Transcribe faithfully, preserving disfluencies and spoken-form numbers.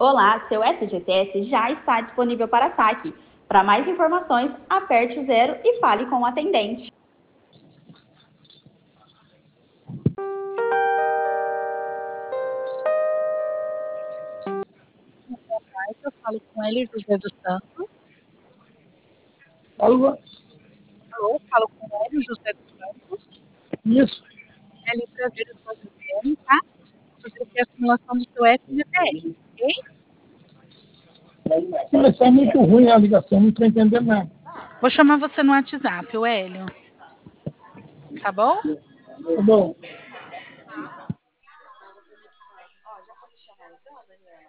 Olá, seu S G T S já está disponível para saque. Para mais informações, aperte o zero e fale com o atendente. Eu falo com ele, José dos Santos. Alô? Alô, falo com ele, José dos Santos. Isso. É um prazer em sua Juliane, tá? Fazer aqui a simulação do seu S G T S, ok? Mas é muito ruim a ligação, não estou entendendo nada. Vou chamar você no WhatsApp, o Hélio. Tá bom? Tá bom.